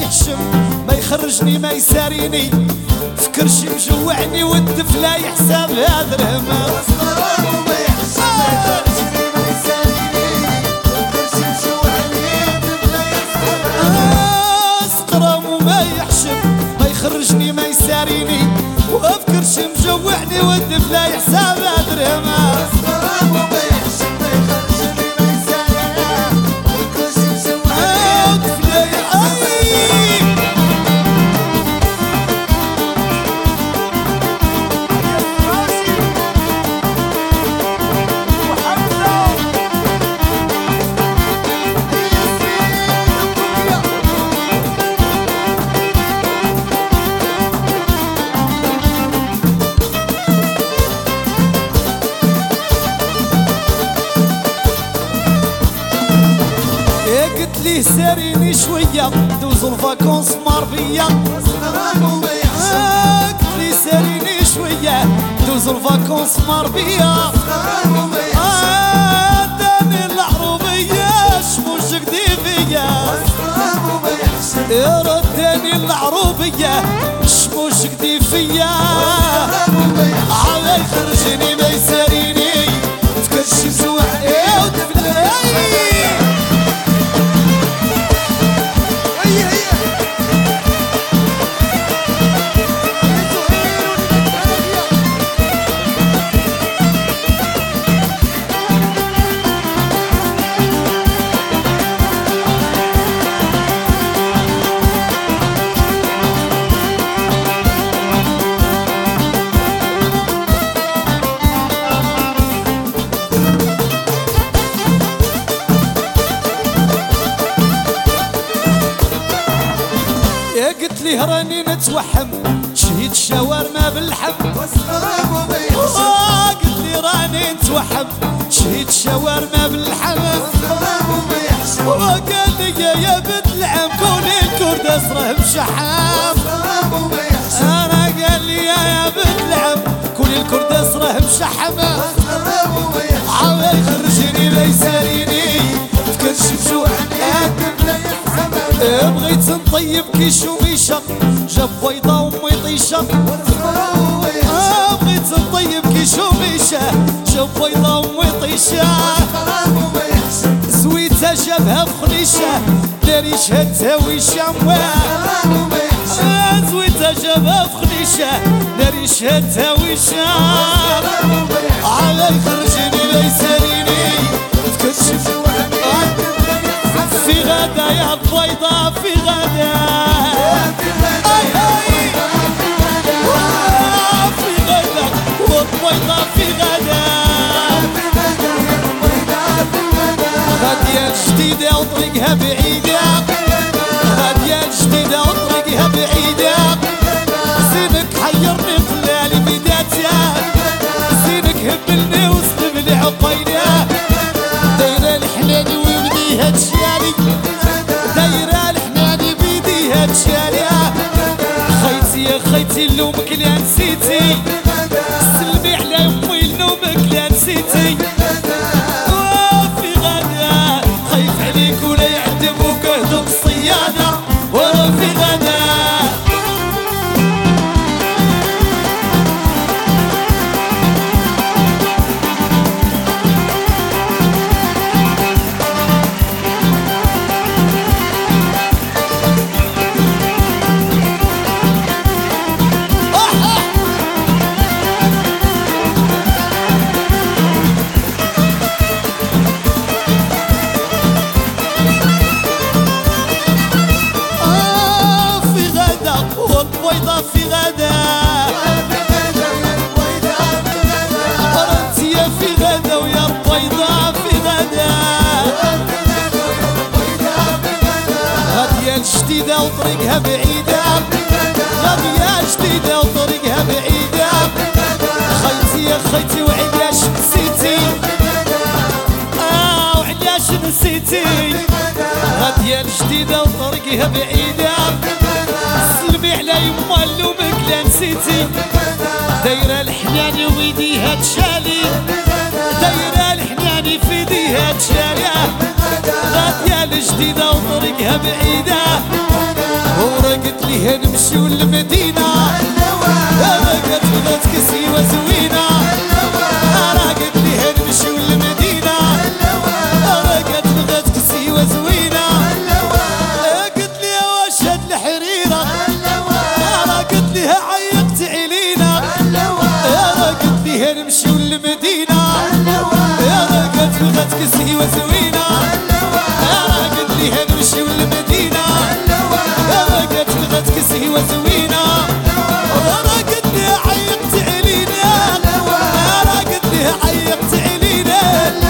يحشم ما يخرجني ما يساريني فكرشي مجوعني والدفلة يحسبها درهمة وسطرامو ما يحشم ما يخرجني ما يساريني فكرشي مجوعني والدفلة يحسبها سقرامو ما يحشم ما يخرجني ما يساريني وافكرشي مجوعني والدفلة يحسبها درهمة وسطرامو ما يحشم ما يخرجني ما يساريني فكرشي مجوعني والدفلة يحسبها قلت ليه ساريني شوية دوزو الفاكونس ماربية وسطرامو ما يحشم قلت ليه ساريني شوية دوزو الفاكونس ماربية وسطرامو ما يحشم داني العروبية شموش جدي فيا وسطرامو ما يحشم رداني العروبية شموش جدي فيا وسطرامو ما يحشم على يخرجني ما يساريني تكرشي زوعني ودفلاي قلت لي راني نتوحم شهيد الشاورما باللحم وسطرامو ما يحشم قلت لي راني نتوحم شهيد الشاورما باللحم وسطرامو ما يحشم وقال لي يا بنت العم كوني الكرد اسره بشحام وسطرامو ما يحشم انا قال لي يا بنت العم كوني الكرد اسره بشحام وسطرامو ما يحشم عاوي يخرجني ما يساريني تكرشي بجوعني الدفلة يحسبها بغيت نطيب كي شوميشة جاب بيضة وامي طيشة وسطرامو ما يحشم بغيت نطيب كي شوميشة جاب بيضة وامي طيشة وسطرامو ما يحشم زويتها جابها بخنيشة داري شهدتها ويشام وسطرامو ما يحشم زويتها جابها بخنيشة داري شهدتها ويشام وسطرامو ما يحشم على يخرجني ما يساريني تكتشف في غدا يا بيضة في غدا اي اي في غدا والبيضة في غدا غادية جديدة وطريقها بعيدة غادية جديدة وطريقها بعيدة زينك حيرني خلالي بدايتها زينك هبلني وسلم لي عقيدة دايرة الحناني ويبديها تشالي دايرة الحناني بيديها تشالي خيتي يا خيتي لومك لا نسيتي سلمي على امي لومك لا نسيتي وفي غدا خايف عليك ولا يعدموك هدوك الصيادة ورا في غدا والبيضة في غدا ورنتيا في غدا ويا البيضة في غدا غادية الجديدة وطريقها بعيدة غادية جديدة وطريقها بعيدة خيتي يا خيتي وعلاش نسيتي وعلاش نسيتي غادية الجديدة وطريقها بعيدة سلمي على يما لومك لا نسيتي دايرة الحناني ويديها تشالي دايرة الحناني في يديها تشالي غادية الجديدة وطريقها بعيدة ورقت لي نمشيو للمدينة رقت بغات كسيوة زوينة رقت لي نمشيو للمدينة رقت بغات كسيوة زوينة قلت لي واش هاد الحريرة قلت ليها عيقت علينا قلت ليها نمشيو للمدينة رقت بغات كسيوة زوينة قلت ليها نمشيو للمدينة رقت بغات كسيوة زوينة رقت ليها عيقت علينا رقت ليها عيقت علينا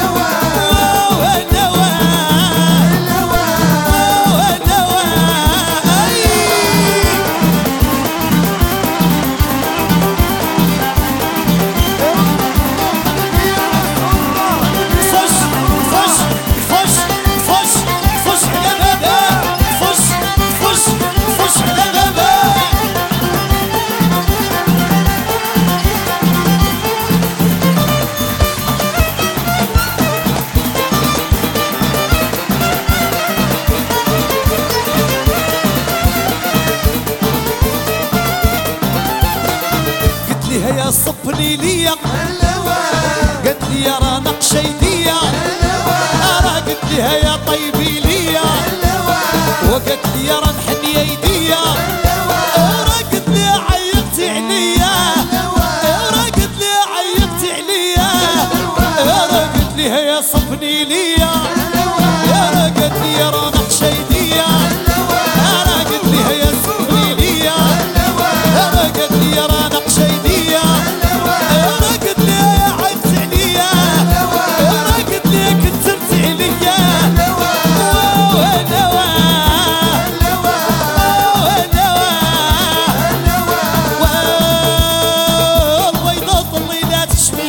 يا صبني ليا قلت لي يا راه نقشة يديا قلت ليها يا طيبي ليا وقلت لي يا راه نحني يديا قلت لي عيقت عليا قلت لي عيقت عليا قلت ليها يا صبني ليا قلت لي يا راه نقشة يديا قلت ليها يا صبني ليا قلت لي يا راه نقشة يديا قلت لي عيقت عليا قلت لي كثرت عليا البيضة اللي لا تشمي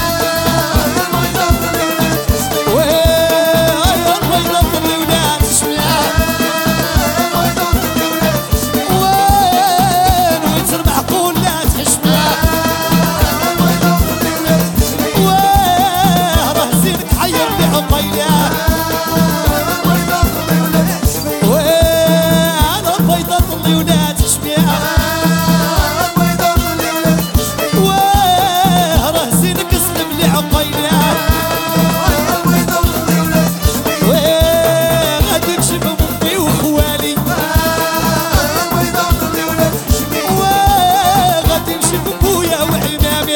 البيضة اللي ولا تشمي وين المعقول لا تحشمي راه زينك حير لي عقيلة البيضة اللي ولا تشمي راه زينك اسلم لي عقيلة غادي نشوف امي وخوالي غادي نشوف بويا وعمامي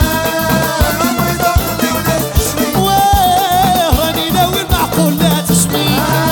راني ناوي المعقول لا تشمي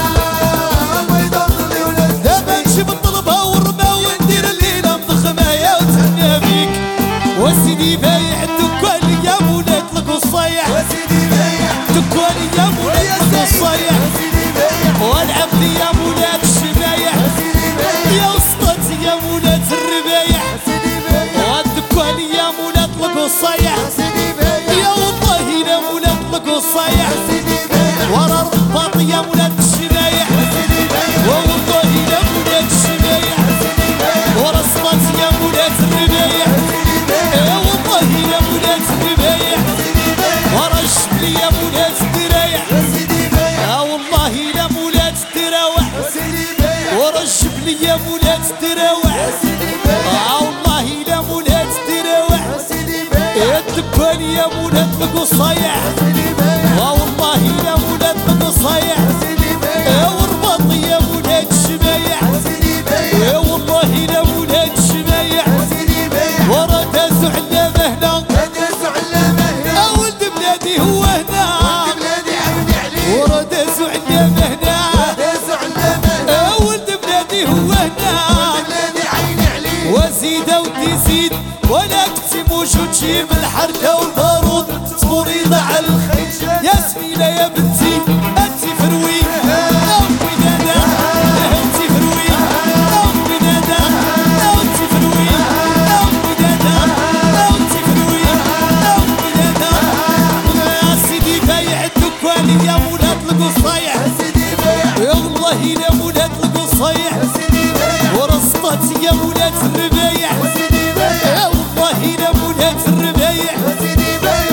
دابا نجيب الطلبة والربا وندير الليلة مضخمايا وتهنى بيك وسيدي بايع الدكان يا مولات القصيح دكان يا مولات القصيح والعبد يا مولات الشبايح يا وسطات يا مولات الربايح والدكان يا مولات القصيح يا والله يا مولات القصيح ورا الرباط يا مولات الشبايح والله يا مولات الشبايح ورا السطات يا مولات الربايح والله يا مولات الربايح ورا الشبل يا مولات الدرايح والله يا مولات الدراوح ورا الشبل يا مولات الدراوح والله يا مولات الدراوح الدكان يا مولات القصيح والله يا مولات القصيح والرباط يا مولات الشبايح والله يا مولات الشبايح ورا دازو علامة هنا ولد بلادي هو هنا ورا دازو علامة هنا ولد بلادي هو هنا وزيد ودي زيد ولا كنتي موجود شي من الحركة والبارود صبوري ضاع الخير يا سميلة يا بنتي انتي فروي امي نادا انتي فروي امي نادا انتي فروي امي نادا انتي فروي امي نادا يا سيدي بايع الدكان يا مولات القصيح والله يا مولات القصيح ورا السطات يا مولات الربايح والله يا مولات الربايح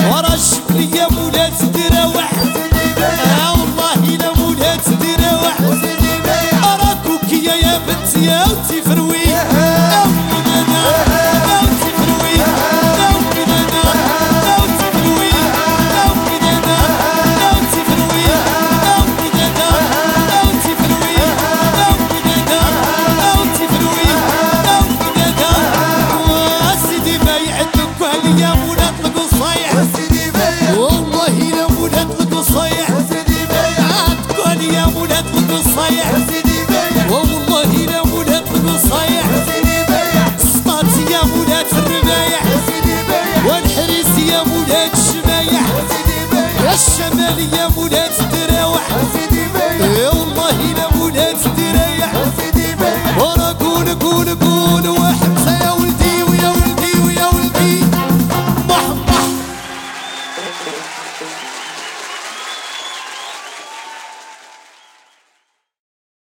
صايح سيدي بايع والله لا مولات القصايح سيدي بايع سطات يا مولات الربايع سيدي بايع والحريس يا مولات الشمايح سيدي بايع يا الشمال يا مولات الدراوح